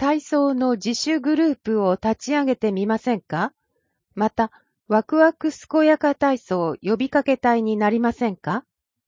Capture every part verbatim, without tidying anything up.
体操の自主グループを立ち上げてみませんか？また、ワクワク健やか体操呼びかけ隊になりませんか？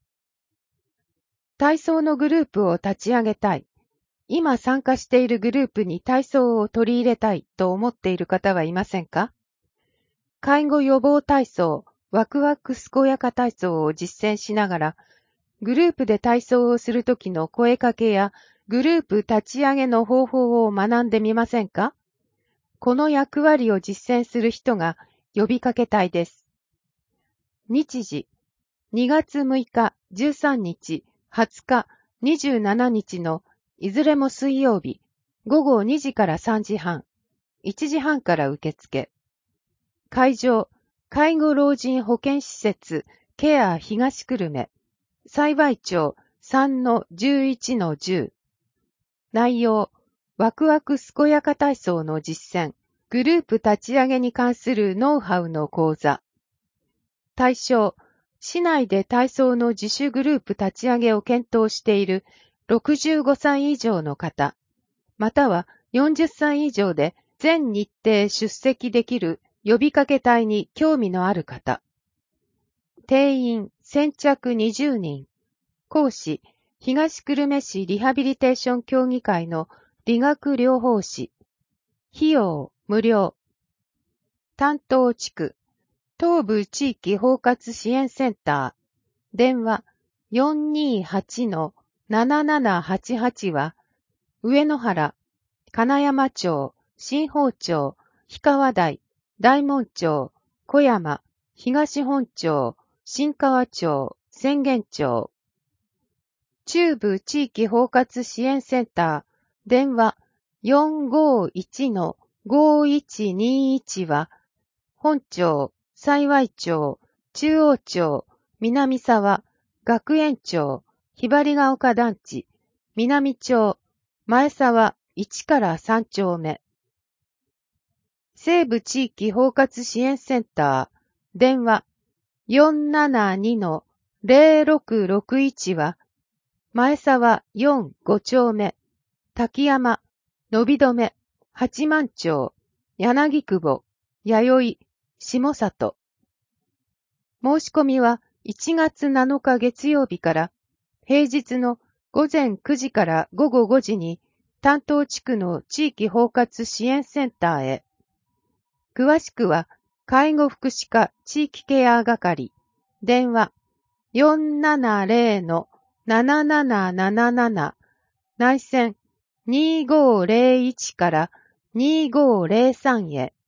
体操のグループを立ち上げたい。今参加しているグループに体操を取り入れたいと思っている方はいませんか？介護予防体操、ワクワク健やか体操を実践しながら、グループで体操をするときの声かけやグループ立ち上げの方法を学んでみませんか？この役割を実践する人が呼びかけ隊です。日時、にがつむいか、じゅうさんにち、はつか、にじゅうしちにちのいずれも水曜日、ごごにじからさんじはん、いちじはんから受付。会場、介護老人保健施設、ケア東久留米、幸町 さんのじゅういちのじゅう。内容、ワクワク健やか体操の実践、グループ立ち上げに関するノウハウの講座。対象、市内で体操の自主グループ立ち上げを検討しているろくじゅうごさい以上の方、またはよんじゅっさい以上で全日程出席できる呼びかけ隊に興味のある方。定員先着にじゅうにん。講師、東久留米市リハビリテーション協議会の理学療法士。費用無料。担当地区、東部地域包括支援センター。電話 よんにーはちのななななはちはち は、上野原、金山町、新宝町、氷川台、大門町、小山、東本町、新川町、浅間町。中部地域包括支援センター、電話 よんごいちのごいちにいち は、本町、幸町、中央町、南沢、学園町、ひばりが丘団地、南町、前沢いちからさんちょうめ。西部地域包括支援センター、電話 よんななにのぜろろくろくいち は、前沢よんごちょうめ、滝山、のびどめ、八幡町、柳久保、弥生、下里。申し込みはいちがつなのか月曜日から平日のごぜんくじからごごごじに担当地区の地域包括支援センターへ。詳しくは介護福祉課地域ケア係、電話 よんななぜろのなななななななな、内線にーごーぜろいちからにーごーぜろさんへ。